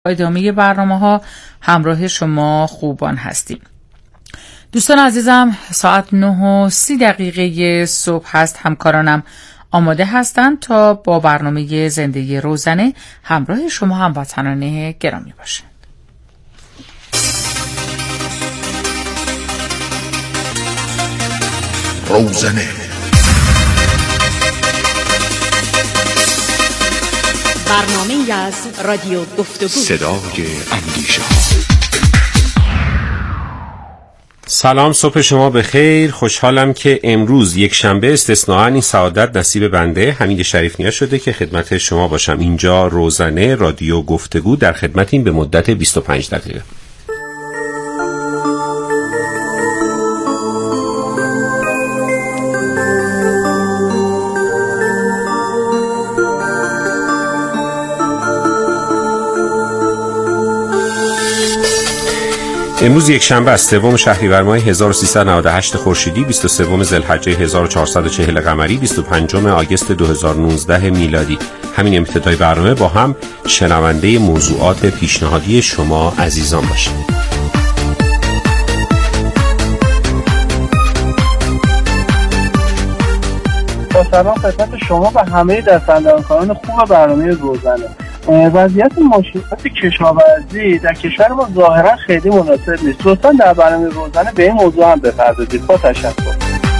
ادامه برنامه‌ها همراه شما خوبان هستیم. دوستان عزیزم، ساعت 9:30 صبح هست. همکارانم آماده هستند تا با برنامه زندگی روزانه همراه شما هموطنان گرامی باشند. روزانه برنامه از رادیو گفتگو، صدای اندیشه. سلام، صبح شما بخیر. خوشحالم که امروز یک شنبه استثناءً این سعادت نصیب بنده حمید شریف‌نیا شده که خدمت شما باشم. اینجا روزانه رادیو گفتگو در خدمتیم به مدت 25 دقیقه. امروز یک شنبه است، 3 شهریور ماه 1398 خورشیدی، 23 ذوالحجه 1440 قمری، 25 آگوست 2019 میلادی. همین ابتدای برنامه با هم شنونده موضوعات پیشنهادی شما عزیزان باشیم. با سلام خدمت شما و همه دستاندرکاران خوب برنامه روزانه. وضعیت ماشین‌های کشاورزی در کشور ما ظاهرا خیلی مناسب نیست. لطفاً در برنامه روزانه به این موضوع هم بپردازید. با تشکر.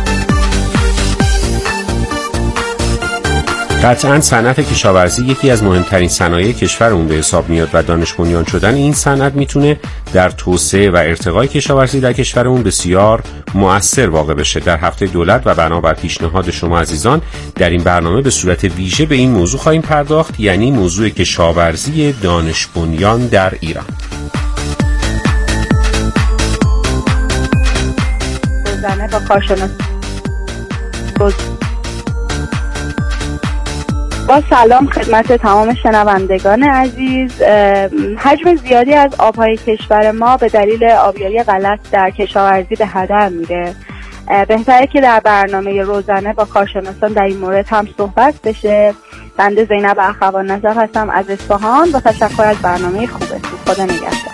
قطعاً صنعت کشاورزی یکی از مهمترین صنایع کشورمون به حساب میاد و دانش بنیان شدن این صنعت میتونه در توسعه و ارتقای کشاورزی در کشورمون بسیار مؤثر واقع بشه. در هفته دولت و بنابر پیشنهاد شما عزیزان در این برنامه به صورت ویژه به این موضوع خواهیم پرداخت، یعنی موضوع کشاورزی دانش بنیان در ایران. روزانه با کارشناس با سلام خدمت تمام شنوندگان عزیز. حجم زیادی از آبهای کشور ما به دلیل آبیاری غلط در کشاورزی به هدر میره. بهتره که در برنامه روزانه با کارشناسان در این مورد هم صحبت بشه. بنده زینب اخوان نظر هستم از اصفهان. با تشکر از برنامه خوبتون. خدا نگهدار.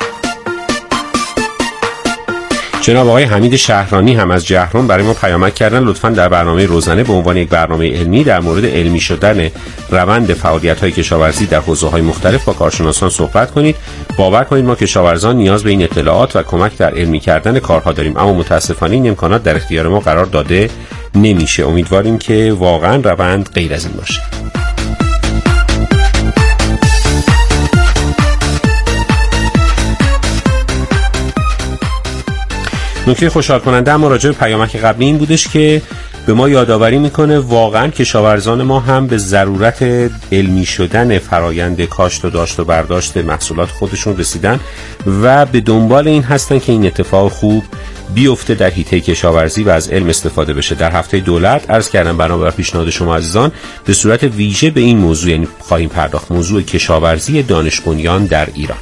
جناب آقای حمید شهرانی هم از جهرم برای ما پیامک کردن لطفاً در برنامه روزانه به عنوان یک برنامه علمی در مورد علمی شدن روند فعالیت‌های کشاورزی در حوزه‌های مختلف با کارشناسان صحبت کنید. باور کنید ما کشاورزان نیاز به این اطلاعات و کمک در علمی کردن کارها داریم، اما متأسفانه این امکانات در اختیار ما قرار داده نمیشه. امیدواریم که واقعاً روند غیر از این باشه. نکته خوشحال کننده اما راجع به پیامک قبلی این بودش که به ما یادآوری میکنه واقعا کشاورزان ما هم به ضرورت علمی شدن فرایند کاشت و داشت و برداشت محصولات خودشون رسیدن و به دنبال این هستن که این اتفاق خوب بیفته در حیطه کشاورزی و از علم استفاده بشه. در هفته دولت عرض کردم بنابر پیشنهاد شما عزیزان به صورت ویژه به این موضوع یعنی خواهیم پرداخت، موضوع کشاورزی دانش بنیان در ایران.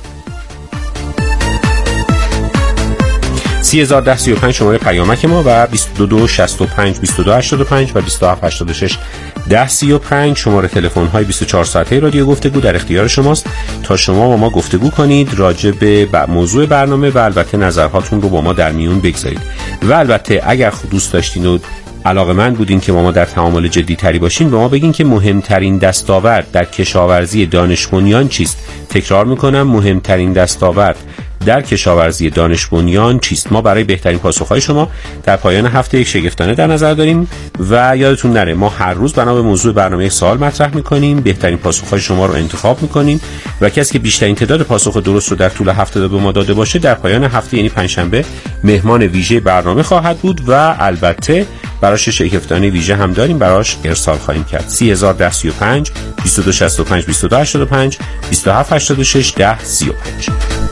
301035 شماره پیامک ما و 2265 2285 و 2786 1035 شماره تلفن های 24 ساعته رادیو گفتگو در اختیار شماست تا شما با ما گفتگو کنید راجع به موضوع برنامه و البته نظرهاتون رو با ما در میون بگذارید. و البته اگر دوست داشتین و علاقه‌مند بودین که با ما در تعامل جدی تری باشین، به ما بگین که مهمترین دستاورد در کشاورزی دانش بنیان چیست. تکرار میکنم، مهمترین دستاورد در کشاورزی دانش بنیان چیست؟ ما برای بهترین پاسخهای شما در پایان هفته یک شگفتانه در نظر داریم و یادتون نره ما هر روز بنا به موضوع برنامه یک سوال مطرح میکنیم، بهترین پاسخهای شما رو انتخاب میکنیم و کسی که بیشترین تعداد پاسخ درست رو در طول هفته به ما داده باشه در پایان هفته یعنی پنجشنبه مهمان ویژه برنامه خواهد بود و البته براش شگفتانه ویژه هم داریم، براش ارسال خواهیم کرد. 301035 2265 2285 2786 1035.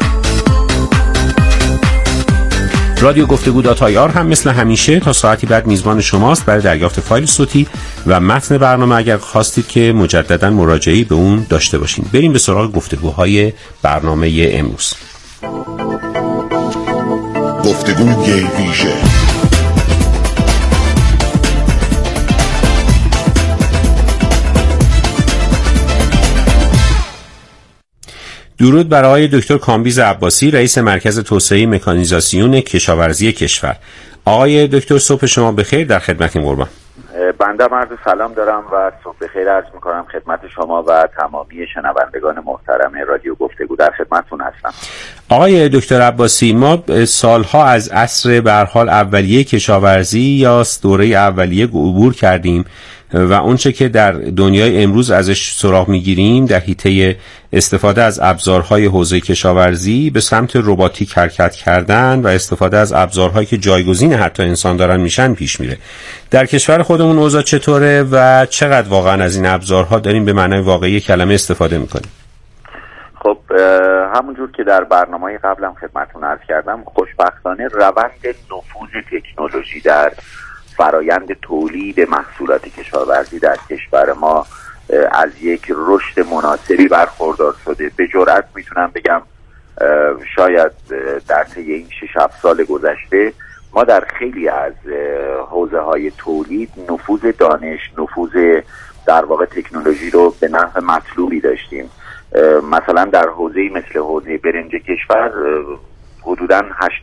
رادیو گفتگو.ir هم مثل همیشه تا ساعتی بعد میزبان شماست برای دریافت فایل صوتی و متن برنامه اگر خواستید که مجددا مراجعه‌ای به اون داشته باشین. بریم به سراغ گفتگوهای برنامه امروز. گفتگوی ویژه. درود بر آقای دکتر کامبیز عباسی، رئیس مرکز توسعه مکانیزاسیون کشاورزی کشور. آقای دکتر صبح شما بخیر، در خدمتیم قربان. بنده عرض سلام دارم و صبح بخیر عرض میکنم خدمت شما و تمامی شنوندگان محترم رادیو گفتگو، در خدمتتون هستم. آقای دکتر عباسی، ما سالها از عصر به هر حال اولیه کشاورزی یا دوره اولیه عبور کردیم و اونچه که در دنیای امروز ازش سراغ میگیریم در حیطه استفاده از ابزارهای حوزه کشاورزی به سمت رباتیک حرکت کردن و استفاده از ابزارهایی که جایگزین حتی انسان دارن میشن پیش میره. در کشور خودمون اوضاع چطوره و چقدر واقعا از این ابزارها داریم به معنای واقعی کلمه استفاده میکنیم؟ خب همونجور که در برنامه‌های قبلم خدمتتون عرض کردم، خوشبختانه روند نفوذ تکنولوژی در فرایند تولید محصولات کشاورزی در کشور ما از یک رشد مناسبی برخوردار شده. به جرئت میتونم بگم شاید در طی این 6-7 سال گذشته ما در خیلی از حوزه‌های تولید نفوذ دانش، نفوذ در واقع تکنولوژی رو به نحو مطلوبی داشتیم. مثلا در حوزه‌ای مثل حوزه برنج کشور حدوداً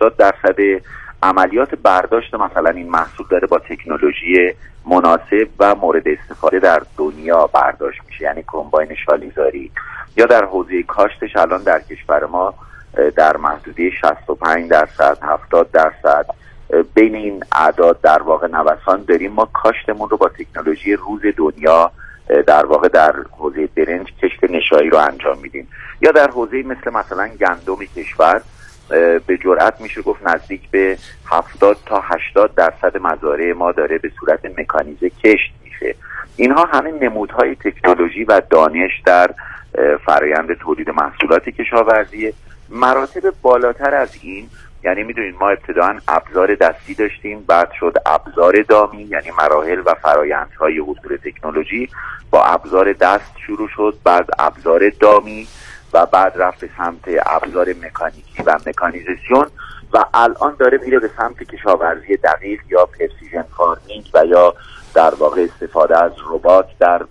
80% عملیات برداشت مثلا این محصول داره با تکنولوژی مناسب و مورد استفاده در دنیا برداشت میشه، یعنی کمباین شالیزاری. یا در حوزه کاشتش الان در کشور ما در محدوده 65%، 70% بین این اعداد در واقع نوسان داریم. ما کاشتمون رو با تکنولوژی روز دنیا در واقع در حوزه برنج کشت نشایی رو انجام میدیم. یا در حوزه مثلا گندم کشور به جرئت میشه گفت نزدیک به 70 تا 80% مزارع ما داره به صورت مکانیزه کشت میشه. اینها همه نمودهای تکنولوژی و دانش در فرآیند تولید محصولات کشاورزی. مراتب بالاتر از این، یعنی میدونید ما ابتداً ابزار دستی داشتیم، بعد شد ابزار دامی، یعنی مراحل و فرآیندهای حصول تکنولوژی با ابزار دست شروع شد، بعد ابزار دامی و بعد رفت به سمت ابزار مکانیکی و مکانیزاسیون و الان داره میره به سمت کشاورزی دقیق یا پرسیژن فارمینگ و یا در واقع استفاده از ربات در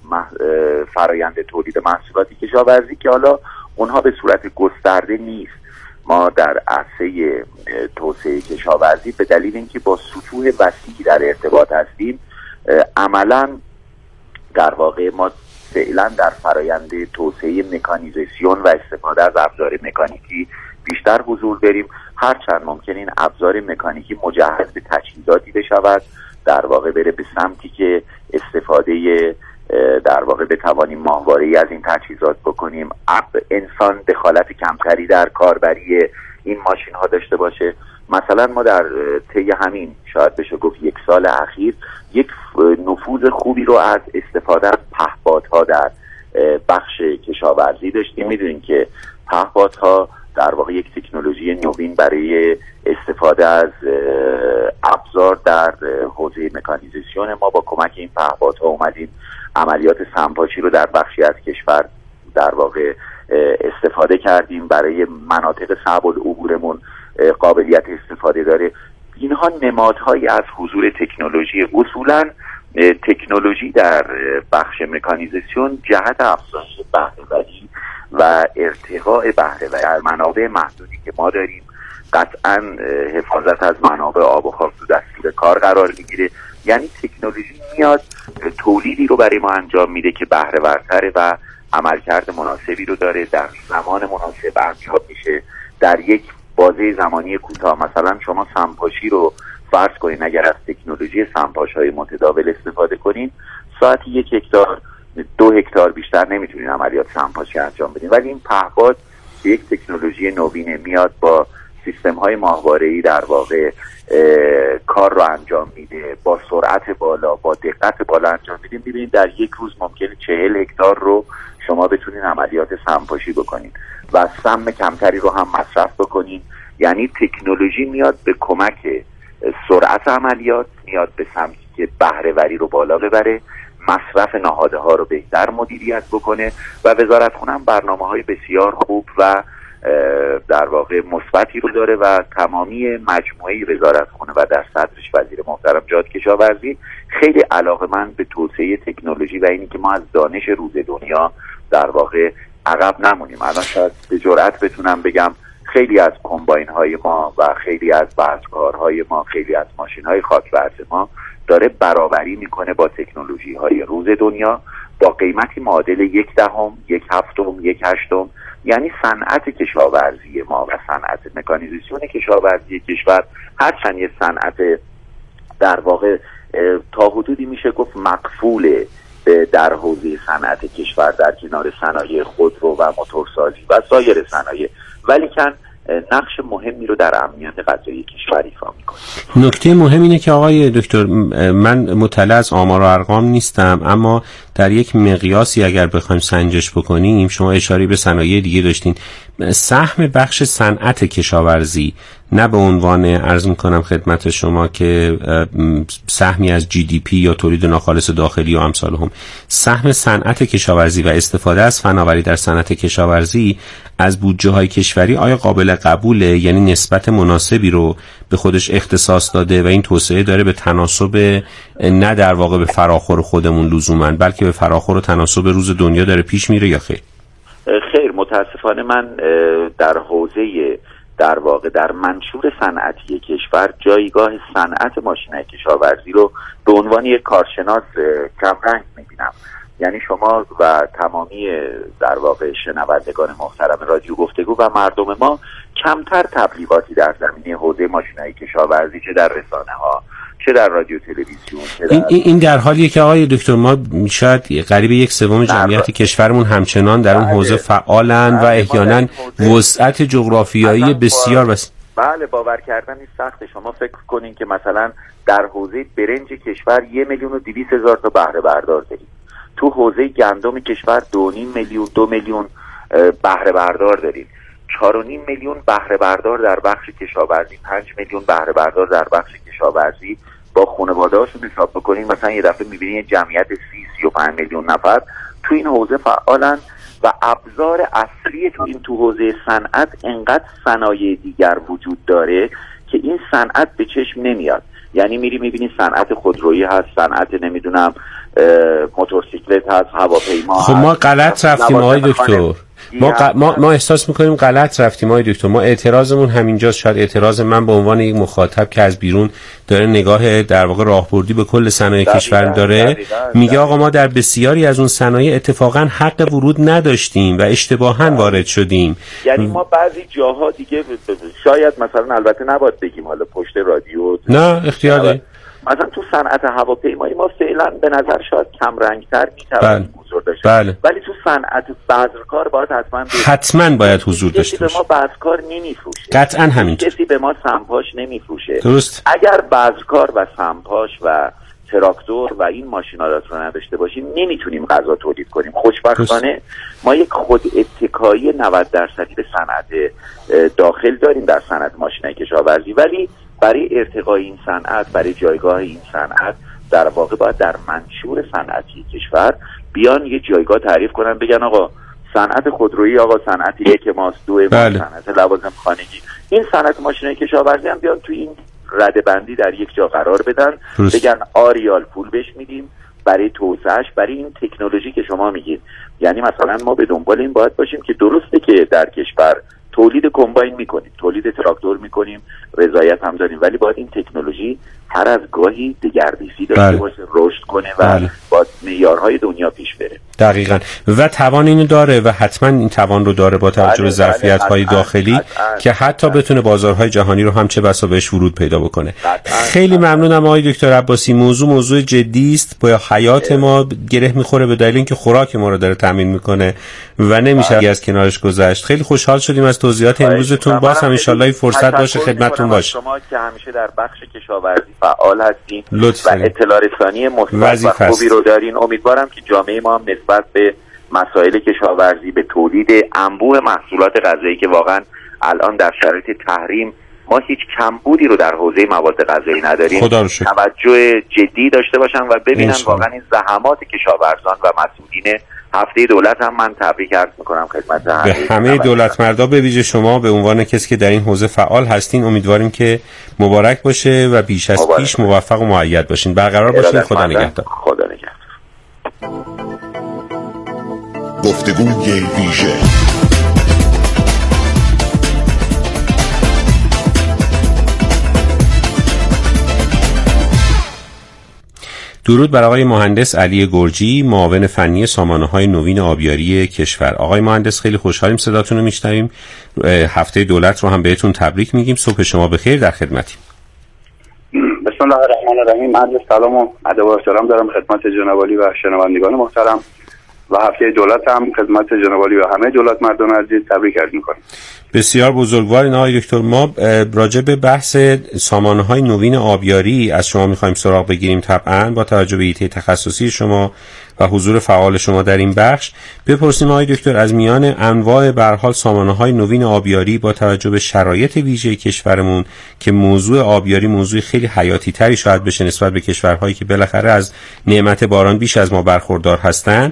فرآیند تولید محصولات کشاورزی که حالا اونها به صورت گسترده نیست. ما در عرصه توسعه کشاورزی به دلیل اینکه با سطوح وسیعی در ارتباط هستیم عملاً در واقع ما فعلا در فرآیند توسعه مکانیزاسیون و استفاده از ابزار مکانیکی بیشتر حضور داریم، هرچند ممکن این ابزار مکانیکی مجهز به تجهیزاتی بشود در واقع بره به سمتی که استفاده در واقع بتوانیم ماهواره‌ای از این تجهیزات بکنیم، انسان دخالت کمتری در کاربری این ماشین ها داشته باشه. مثلا ما در طی همین شاید بشه گفت 1 سال اخیر یک نفوذ خوبی رو از استفاده از پهپادها در بخش کشاورزی داشتیم. میدونین که پهپادها در واقع یک تکنولوژی نوین برای استفاده از ابزار در حوزه مکانیزاسیون. ما با کمک این پهپادها اومدیم عملیات سمپاشی رو در بخشی از کشور در واقع استفاده کردیم، برای مناطق صعب العبورمون قابلیت استفاده داره. اینها نمادهایی از حضور تکنولوژی. اصولاً تکنولوژی در بخش مکانیزاسیون جهت افزایش بهره‌وری و ارتقاء بهره‌وری از منابع محدودی که ما داریم، قطعاً حفاظت از منابع آب و خاک تو دستور کار قرار میگیره. یعنی تکنولوژی میاد تولیدی رو برای ما انجام میده که بهره‌ورتره و عملکرد مناسبی رو داره، در زمان مناسب انجام میشه، در یک بازه زمانی کوتاه. مثلا شما سمپاشی رو فرض کنین اگر از تکنولوژی سمپاش‌های متداول استفاده کنین، ساعتی 1 هکتار 2 هکتار بیشتر نمیتونین عملیات سمپاشی انجام بدین. ولی این پهپاد که یک تکنولوژی نوینه میاد با سیستم‌های ماهواره‌ای در واقع کار رو انجام میده، با سرعت بالا، با دقت بالا انجام میده. می‌بینید در 1 روز ممکنه 40 هکتار رو شما بتونین عملیات سمپاشی بکنین و سم کمتری رو هم مصرف بکنین. یعنی تکنولوژی میاد به کمک سرعت عملیات، میاد به سمتی که بهره‌وری رو بالا ببره، مصرف نهادها رو بهتر مدیریت بکنه و وزارتخونه هم برنامه‌های بسیار خوب و در واقع مثبتی رو داره و تمامی مجموعه وزارتخونه و در صدرش وزیر محترم جهاد کشاورزی خیلی علاقه‌مند به توسعه تکنولوژی و اینی که ما از دانش روز دنیا در واقع عقب نمونیم. الان شاید به جرئت بتونم بگم خیلی از کمباین های ما و خیلی از بذرکارهای ما، خیلی از ماشین های خاکبرز ما داره برابری میکنه با تکنولوژی های روز دنیا با قیمتی معادل 1/10، 1/7، 1/8. یعنی صنعت کشاورزی ما و صنعت مکانیزاسیون کشاورزی کشور هرچند یه صنعت در واقع تا حدودی میشه گفت مقفوله در حوزه صنعت کشور در کنار صنایع خودرو و موتورسازی و سایر صنایع، ولیکن نقش مهمی رو در امنیت غذایی کشور ایفا میکنه. نکته مهم اینه که آقای دکتر، من مطلع از آمار و ارقام نیستم، اما در یک مقیاسی اگر بخوایم سنجش بکنیم، شما اشاره به صنایع دیگه داشتین، سهم بخش صنعت کشاورزی، نه به عنوان عرض میکنم خدمت شما که سهمی از GDP یا تولید ناخالص داخلی و امثال هم، سهم صنعت کشاورزی و استفاده از فناوری در صنعت کشاورزی از بودجه های کشوری آیا قابل قبوله؟ یعنی نسبت مناسبی رو به خودش اختصاص داده و این توسعه داره به تناسب نه در واقع به فراخور خودمون لزوما، بلکه به فراخور و تناسب روز دنیا داره پیش میره یا خیر؟ خیر، متاسفانه من در حوزه در واقع در منشور صنعتی کشور جایگاه صنعت ماشین‌های کشاورزی رو به عنوان یک کارشناس کمرنگ می‌بینم. یعنی شما و تمامی در واقع شنوندگان محترم رادیو گفتگو و مردم ما کمتر تبلیغاتی در زمینه حوزه ماشین‌های کشاورزی چه در رسانه‌ها چه در رادیو تلویزیون این در حالیه که آقای دکتر ما شاید قریب 1/3 جمعیت کشورمون همچنان در اون حوزه فعالن و احیانا وسعت جغرافیایی بسیار بله، باور کردن این سخته. شما فکر کنین که مثلا در حوزه برنج کشور 1,200,000 تا بهره بردار داریم، تو حوزه گندم کشور 2.5 میلیون 2 میلیون بهره بردار داریم، 4.5 میلیون بهره بردار در بخش کشاورزی، 5 میلیون بهره بردار در بخش کشاورزی. با خانواده‌هاشون حساب بکنین مثلا یه دفعه می‌بینین جمعیت 30-35 میلیون نفر تو این حوزه فعالن و ابزار اصلی تو حوزه صنعت انقدر صنایع دیگر وجود داره که این صنعت به چشم نمیاد. یعنی میری می‌بینی صنعت خودرویی هست، صنعت نمیدونم موتورسیکلت هست، هواپیما. خب ما غلط رفتیم آقای دکتر. ما احساس میکنیم غلط رفتیم آقای دکتر. ما اعتراضمون همینجاست، شاید اعتراض من به عنوان یک مخاطب که از بیرون داره نگاه در واقع راهبردی به کل صنایع کشور داره، میگه آقا ما در بسیاری از اون صنایع اتفاقا حق ورود نداشتیم و اشتباها وارد شدیم. یعنی ما بعضی جاها دیگه شاید مثلا البته نباید بگیم حالا پشت رادیو، نه اختیار داریم، مثلا تو صنعت هواپیمایی ما فعلا به نظر شاید کم رنگ‌تر میتونیم حضور داشته، ولی تو صنعت بذرکار باید حتما باید حضور داشته باشه. کسی به ما بذرکار نمیفروشه، قطعا همینطور. کسی به ما سمپاش نمیفروشه. درست. اگر بذرکار و سمپاش و تراکتور و این ماشین‌ها رو نداشته باشیم نمیتونیم غذا تولید کنیم. خوشبختانه ما یک خود اتکایی 90% به صنعت داخل داریم در صنعت ماشین‌های کشاورزی، ولی برای ارتقای این صنعت، برای جایگاه این صنعت در واقع باید در منشور صنعتی کشور بیان یه جایگاه تعریف کنن، بگن آقا صنعت خودرویی آقا صنعت یک ماست، دو ماست، صنعت لوازم خانگی، این صنعت ماشین‌های کشاورزی هم بیان تو این رده بندی در یک جا قرار بدن، بگن آریال پول بهش میدیم برای توسعهش، برای این تکنولوژی که شما میگید. یعنی مثلا ما به دنبال این باید باشیم که درسته که در کشور تولید کمباین میکنیم، تولید تراکتور میکنیم، رضایت هم داریم، ولی باید این تکنولوژی هر از گاهی دگردیسی داشته باشه، رشد کنه و با معیارهای دنیا پیش بره. دقیقاً. و توان اینو داره و حتما این توان رو داره با توجه به ظرفیت‌های داخلی که حتی بتونه بازارهای جهانی رو هم چه بسا بهش ورود پیدا بکنه. خیلی ممنونم آقای دکتر عباسی. موضوع جدی است، با حیات ما گره میخوره به دلیل اینکه خوراک ما رو داره تامین میکنه و نمیشه از کنارش گذشت. خیلی خوشحال شدیم از توضیحات امروزتون. باز هم ان شاءالله فرصت باشه خدمتتون باشه. شما که همیشه در بخش کشاورزی فعال هستین و اطلاع رسانی مثبت و خوبی رو دارین، امیدوارم که جامعه ما هم نسبت به مسائل کشاورزی، به تولید انبوه محصولات غذایی که واقعا الان در شرایط تحریم ما هیچ کمبودی رو در حوزه مواد غذایی نداریم، توجه جدی داشته باشن و ببینن واقعا این زحمات کشاورزان و مسئولین هفته دولت هم من تبریک عرض میکنم خدمت همه دولت مردا، به ویژه شما به عنوان کسی که در این حوزه فعال هستین. امیدواریم که مبارک باشه و بیش از پیش موفق و مؤید باشین. برقرار باشین. خدا نگهدار. خدا نگهدار. گفتگوی ویژه. درود بر آقای مهندس علی گرجی، معاون فنی سامانه‌های نوین آبیاری کشور. آقای مهندس خیلی خوشحالیم صداتون رو میشنویم. هفته دولت رو هم بهتون تبریک میگیم. صبح شما بخیر، در خدمتیم. بسم الله الرحمن الرحیم. عرض سلام و ادب و احترام دارم خدمت جناب عالی و شنوندگان محترم و هفته دولت هم خدمت جناب عالی و همه دولت مردان عزیز تبریک عرض می‌کنیم. بسیار بزرگوارین آقای دکتر. ما راجع به بحث سامانه‌های نوین آبیاری از شما می‌خوایم سراغ بگیریم، طبعاً با توجه به ایده تخصصی شما و حضور فعال شما در این بخش. بپرسیم آقای دکتر از میان انواع به هر حال سامانه‌های نوین آبیاری با توجه به شرایط ویژه کشورمون که موضوع آبیاری موضوع خیلی حیاتی تری شاید بشه نسبت به کشورهایی که بالاخره از نعمت باران بیش از ما برخوردار هستند،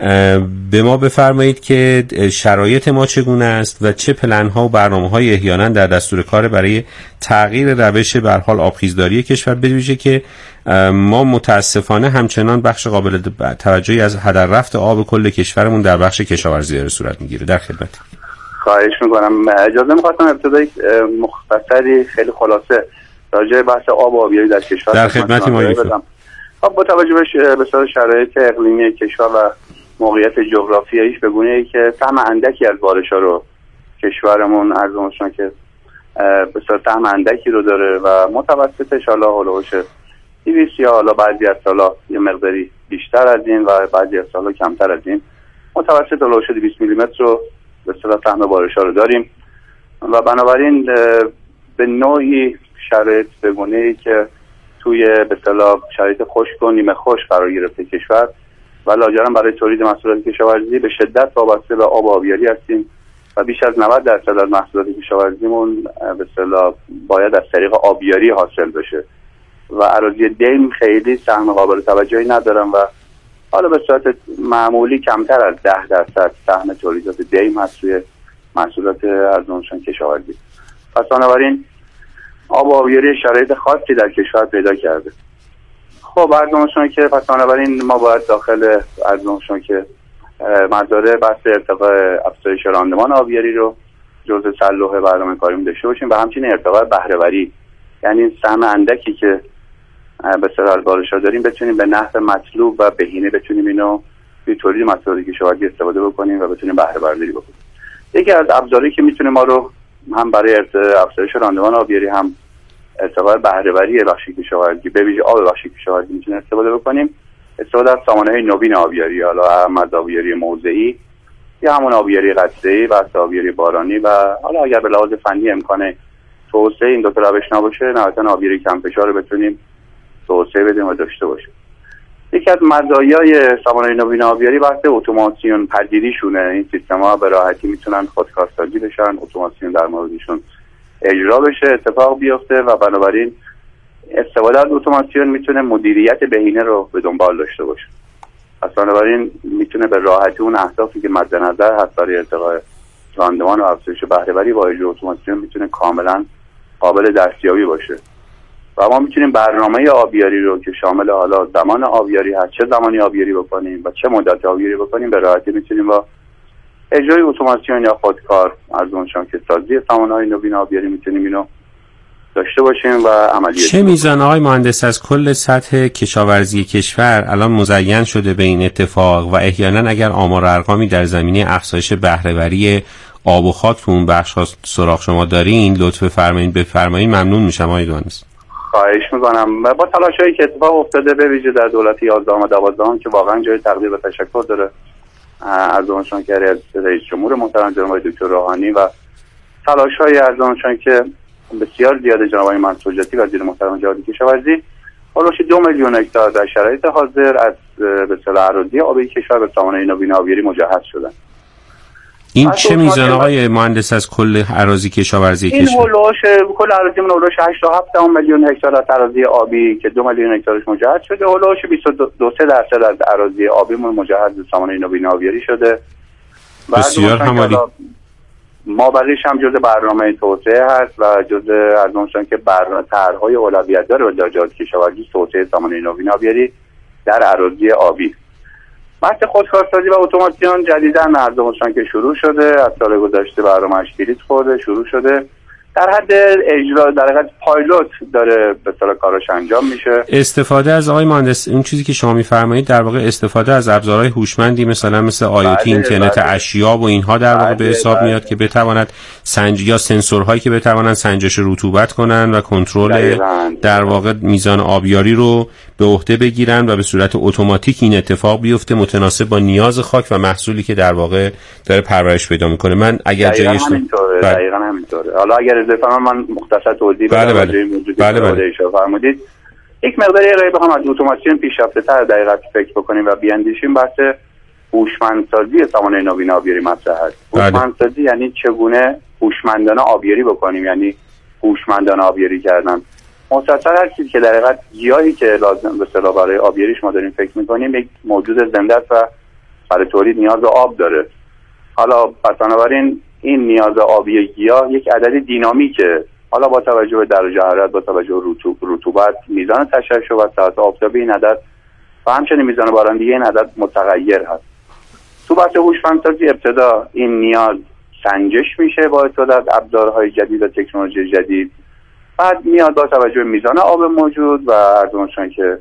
به ما بفرمایید که شرایط ما چگونه است و چه پلن‌ها و برنامه‌های احیانا در دستور کار برای تغییر روش به هر حال آبخیزداری کشور، به ویژه که ما متاسفانه همچنان بخش قابل توجهی از هدر رفت آب کل کشورمون در بخش کشاورزی داره صورت میگیره. در خدمت. خواهش میکنم. اجازه میخواستم ابتدای مختصری خیلی خلاصه راجع به بحث آب و آبیاری در کشور در خدمت ما بدم. خب با توجه به شرایط اقلیمی کشور و موقعیت جغرافیاییش به گونه‌ای که سهم اندکی از بارش‌ها رو کشورمون ارزمشون که بسیار سهم اندکی رو داره و متوسطش حالا هولوش 200 یا حالا بعضی از سالا یه مقداری بیشتر از این و بعضی از سالا کمتر از این، متوسط هولوش 200 میلیمتر رو به اصطلاح سهم بارش‌ها رو داریم و بنابراین به نوعی شرایط به گونه‌ای که توی به اصطلاح شرایط خشک و نیمه خشک قرار گرفته کشور و لاجرم برای تولید محصولات کشاورزی به شدت وابسته به آب و آبیاری هستیم و بیش از 90% از محصولات کشاورزیمون به اصطلاح باید از طریق آبیاری حاصل بشه و اراضی دیم خیلی سهم قابل توجهی ندارن و حالا به صورت معمولی کمتر از 10% سهم تولیدات دیم هست توی محصولات ارزانشان کشاورزی. پس بنابراین آب و آبیاری شرایط خاصی در کشور پیدا کرده. خب ارزانشان که پس بنابراین ما باید داخل ارزانشان که مزارع بحث ارتقاء افزایش راندمان آبیاری رو جزء صلوح برنامه کاریمون داشته باشیم و همچنین ارتقاء بهره‌وری، یعنی سهم اندکی که به اصطلاح بارش‌ها داریم بتونیم به نحو مطلوب و بهینه بتونیم اینو توی تولید محصولات کشاورزی استفاده بکنیم و بتونیم بهره برداری بکنیم. یکی از ابزاری که میتونه ما رو هم برای افزایش راندمان آبیاری هم ارتقاء بهره‌وری بخش کشاورزی به ویژه آب بخش کشاورزی میتونه استفاده بکنیم، استفاده از سامانه‌های نوین آبیاری، حالا هم از آبیاری موضعی یا همون آبیاری قطره‌ای و آبیاری بارانی و حالا اگر به لحاظ فنی امکان توسعه این دو تا روش نباشه نهایتاً آبیاری کم فشار رو بتونیم توسعه بدیم و داشته باشیم. یکی از مزایای سامانه‌های نوین آبیاری بحث اتوماسیون پذیریشونه. این سیستم‌ها به راحتی میتونن خودکارسازی بشن، اتوماسیون در موردشون اجرا بشه، اتفاق بیفته و بنابراین استفاده از اتوماسیون میتونه مدیریت بهینه رو به دنبال داشته باشه. پس بنابراین میتونه به راحتی اون اهدافی که مد نظر هست برای ارتقاء راندمان و افزایش بهره‌وری با اجرای اتوماسیون میتونه کاملا قابل دستیابی باشه. و ما میتونیم برنامه آبیاری رو که شامل حالا زمان آبیاری هست، چه زمانی آبیاری بکنیم و چه مدت آبیاری بکنیم، به راحتی میتونیم با اجرای اتوماسیون یا خودکار ارزانشان که سازی سامانه‌های نوین آبیاری میتونیم اینو داشته باشیم و عملیات. چه میزان آقای مهندس از کل سطح کشاورزی کشور الان مزین شده به این اتفاق و احیانا اگر آمار ارقامی در زمینه افزایش بهره‌وری آب و خاک تو اون بخش‌ها سراغ شما دارین لطف بفرمایید ممنون میشم آقای مهندس. خواهش میکنم. با تلاشایی که اتفاق افتاده به ویژه در دولت 11 و 12 که واقعا جای تقدیر و تشکر داره از اونشون که رئیس جمهور محترم جناب دکتر روحانی و تلاش‌های از اونشون که بسیار زیاده جناب آقای منصور حجتی وزیر محترم جهادی کشاورزی حدود 2 میلیون هکتار در شرایط حاضر از به اصطلاح اراضی آبی کشور به سامانه نوین آبیاری مجهز شدن. این چه میزان آقای مهندس از کل اراضی کشاورزی کشور؟ این هولوش کل اراضیمون هولوش 8.7 میلیون هکتار از اراضی آبی که 2 میلیون هکتارش مجهز شده، هولوش 22% از اراضی آبیمون مجهز به سامانه نوین آبیاری شده. بسیار همالی. ما بقیش هم جزء برنامه توسعه هست و جزء از اونشون که طرح‌های اولویت داره وزارت کشاورزی توسعه سامانه نوین آبیاری در اراضی آبی بحث خودکارسازی و اتوماسیون جدیداً مردمشان که شروع شده، از سال گذشته برنامه‌اش کلید خورده، شروع شده، در حد اجرا در حد پایلوت داره به اصطلاح کارش انجام میشه. استفاده از آقای مهندس اون چیزی که شما میفرمایید در واقع استفاده از ابزارهای هوشمندی مثل IoT، اینترنت اشیا و اینها در واقع به حساب میاد که بتواند یا سنسورهایی که بتوانند سنجش رطوبت کنن و کنترل در واقع میزان آبیاری رو به عهده بگیرن و به صورت اتوماتیک این اتفاق بیفته متناسب با نیاز خاک و محصولی که در واقع داره پرورش پیدا میکنه. من اگر جایش دقیقاً همینطوره. حالا اگر اجازه من مختصر توضیح بدم راجع به موضوعی که اشاره فرمودید. یک مقداری اگه بخوام از اتوماسیون پیشرفته‌تر دقیقاً فکر بکنیم و بیاندیشیم، بحث هوشمندسازی سامانه نوین آبیاری مطرح است. هوشمندسازی یعنی چگونه هوشمندانه آبیاری بکنیم، یعنی هوشمندانه آبیاری کردن. مختصر هر چیزی که در حقیقت گیاهی که لازم به اصطلاح برای آبیاریش ما داریم فکر می‌کنیم یک موجود زنده است و برای تولید نیاز به آب داره. حالا بنابراین این نیاز آبی گیاه یک عدد دینامیکه، حالا با توجه به درجه حرارت، با توجه به رطوبت، میزان تشعشع و ساعت آفتابی این عدد و همچنین میزان بارندگی این عدد متغیر هست. تو بحث هوشمندسازی ابتدا این نیاز سنجش میشه با استفاده از ابزارهای جدید و تکنولوژی جدید، بعد میاد با توجه به میزان آب موجود و عرضمشون که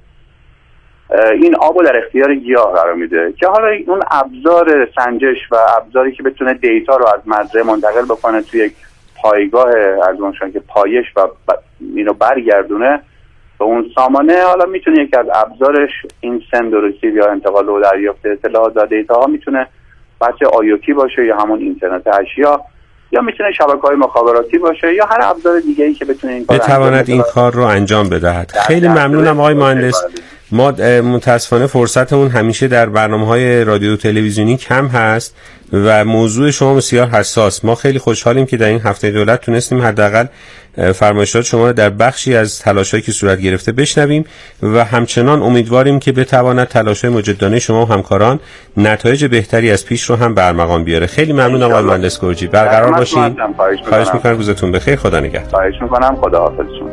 این آب در اختیار گیاه قرار میده که حالا اون ابزار سنجش و ابزاری که بتونه دیتا رو از مزرعه منتقل بکنه توی یک پایگاه عرضمشون که پایش و اینو برگردونه به اون سامانه، حالا میتونه یکی از ابزارش این سند و رسیو یا انتقال و دریافت اطلاعات و دیتا ها میتونه بحث IoT باشه یا همون اینترنت اشیا، یا میتونه شبکه‌های مخابراتی باشه یا هر ابزار دیگه‌ای که بتونه این بتواند این کار رو انجام بدهد. خیلی ممنونم آقای مهندس. ما متاسفانه فرصتمون همیشه در برنامه‌های رادیو و تلویزیونی کم هست و موضوع شما بسیار حساس. ما خیلی خوشحالیم که در این هفته دولت تونستیم حداقل فرمایشات شما رو در بخشی از تلاش‌هایی که صورت گرفته بشنویم و همچنان امیدواریم که بتواند تلاش‌های مجدانه شما و همکاران نتایج بهتری از پیش رو هم برمغان بیاره. خیلی ممنونم آقای مهندس گرجی. برقرار باشین. خواهش می‌کنم. روزتون بخیر. خدا نگهدار. خواهش می‌کنم. خداحافظ شما.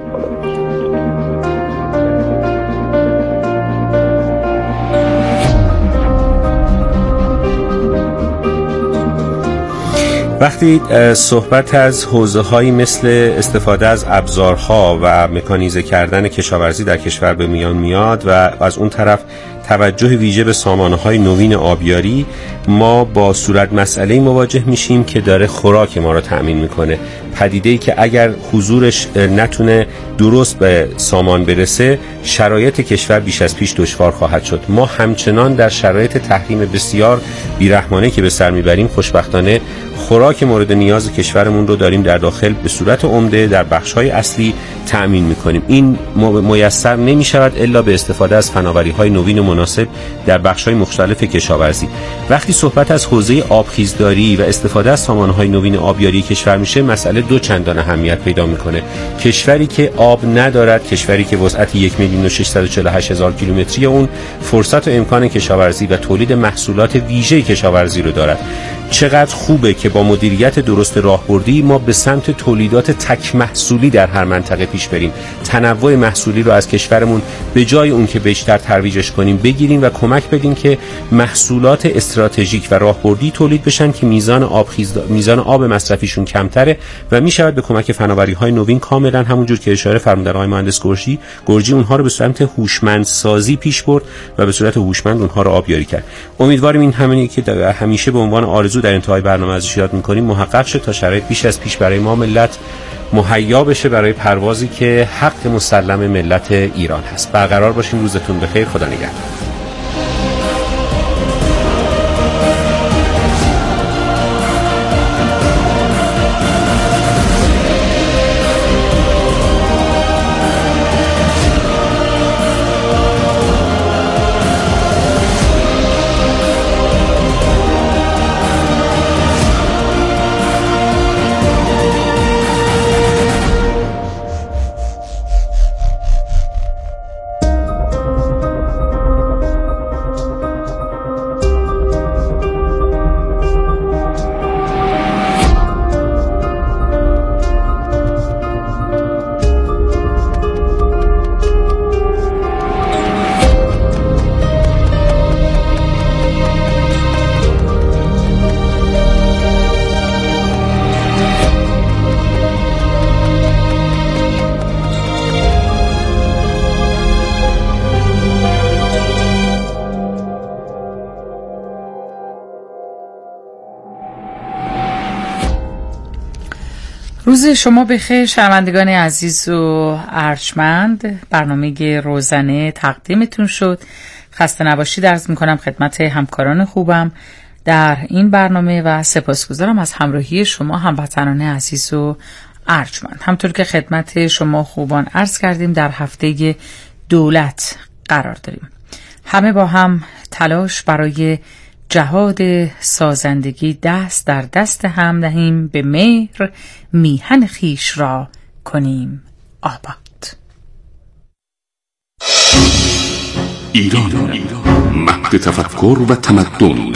وقتی صحبت از حوزه‌هایی مثل استفاده از ابزارها و مکانیزه کردن کشاورزی در کشور به میان میاد و از اون طرف توجه ویژه به سامانه‌های نوین آبیاری، ما با صورت مسئله‌ای مواجه میشیم که داره خوراک ما رو تأمین میکنه. پدیده‌ای که اگر حضورش نتونه درست به سامان برسه، شرایط کشور بیش از پیش دشوار خواهد شد. ما همچنان در شرایط تحریم بسیار بیرحمانه که به سر میبریم، خوشبختانه خوراک مورد نیاز کشورمون رو داریم در داخل به صورت عمده در بخش‌های اصلی تأمین می‌کنیم. این میسر نمی‌شود الا به استفاده از فناوری‌های نوین و مناسب در بخش‌های مختلف کشاورزی. وقتی صحبت از حوزه آبخیزداری و استفاده از سامانه‌های نوین آبیاری کشور میشه، مسئله دو چندان اهمیت پیدا می‌کنه. کشوری که آب ندارد، کشوری که وسعت 1,648,000 کیلومتری اون فرصت و امکان کشاورزی و تولید محصولات ویژه کشاورزی رو دارد. چقدر خوبه که با مدیریت درست راهبردی ما به سمت تولیدات تک محصولی در هر منطقه پیش بریم. تنوع محصولی رو از کشورمون به جای اون که بیشتر ترویجش کنیم بگیریم و کمک بدیم که محصولات استراتژیک و راهبردی تولید بشن که میزان آب مصرفیشون کمتره و میشود به کمک فناوری‌های نوین کاملا همونجور که اشاره فرمودن آقای مهندس گرجی اونها رو به صورت هوشمندسازی پیش برد و به صورت هوشمند اونها رو آبیاری کرد. امیدواریم این همینی که همیشه به عنوان آرزو در انتهای برنامه ازش یاد می‌کنیم محقق شه تا شرایط بیش از پیش برای ما ملت مهیا بشه برای پروازی که حق مسلم ملت ایران هست. برقرار باشین. روزتون بخیر. خدا نگهدار. روز شما بخیر شنوندگان عزیز و ارجمند. برنامه روزنه تقدیمتون شد. خسته نباشید عرض میکنم خدمت همکاران خوبم در این برنامه و سپاسگزارم از همراهی شما هموطنان عزیز و ارجمند. همطور که خدمت شما خوبان عرض کردیم در هفته دولت قرار داریم. همه با هم تلاش برای جهاد سازندگی دست در دست هم دهیم، به مهر میهن خیش را کنیم آباد. ایران مهد تفکر و تمدن،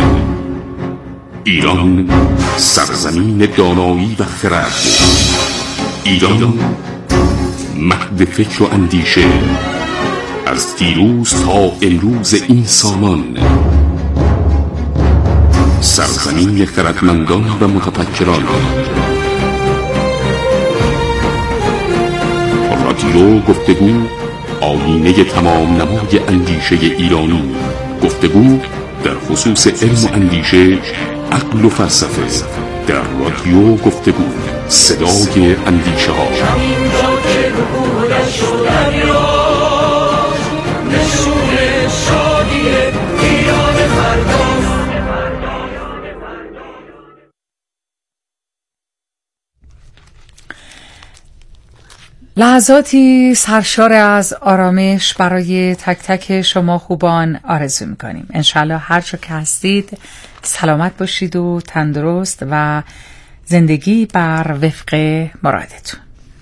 ایران سرزمین دانایی و خرد، ایران مهد فکر و اندیشه از دیروز تا امروز این سامان، سرزمین خردمندان و متفکران. رادیو گفتگو، آیینه تمام نمای اندیشه ایرانی. گفتگو در خصوص علم و اندیشه، عقل و فلسفه. در رادیو گفتگو، صدای اندیشه ها. لحظاتی سرشار از آرامش برای تک تک شما خوبان آرزو میکنیم. انشالله هر جا که هستید سلامت باشید و تندرست و زندگی بر وفق مرادتون.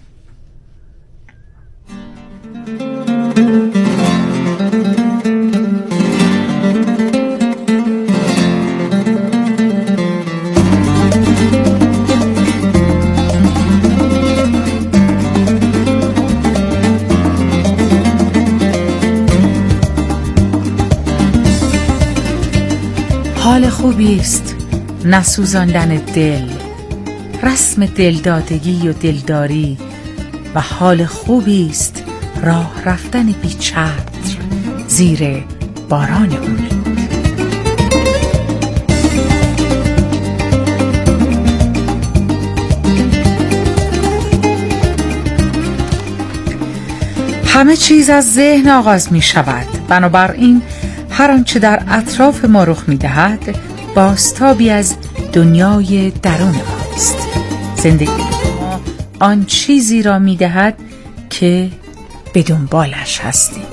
حال خوبی است نسوزاندن دل، رسم دلدادگی و دلداری، و حال خوبی است راه رفتن بی چتر زیر باران امید. همه چیز از ذهن آغاز می شود، بنابراین هر آنچه در اطراف ما رخ می‌دهد بازتابی از دنیای درون ماست. زندگی ما آن چیزی را می‌دهد که به دنبالش هستیم.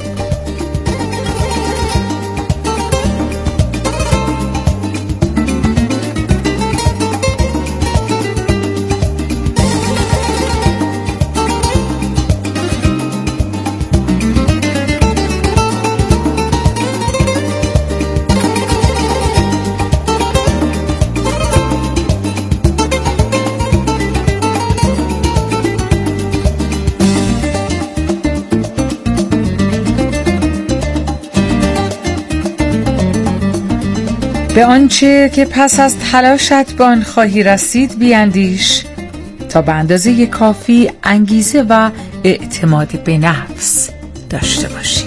به آنچه که پس از تلاشت به آن خواهی رسید بیاندیش، تا به اندازه کافی انگیزه و اعتماد به نفس داشته باشی.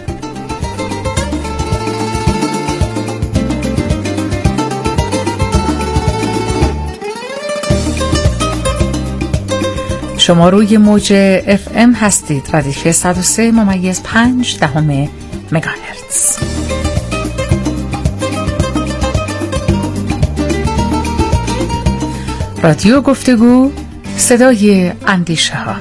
شما روی موج FM هستید، ردیف 103.5 مگاهرتز. رادیو گفتگو، صدای اندیشه ها.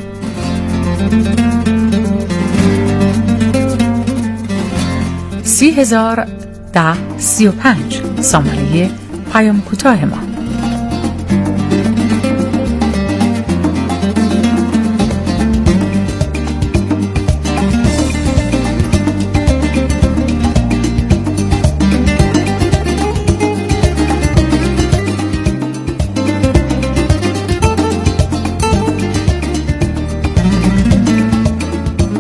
30,035 سامانه پیام کوتاه ما.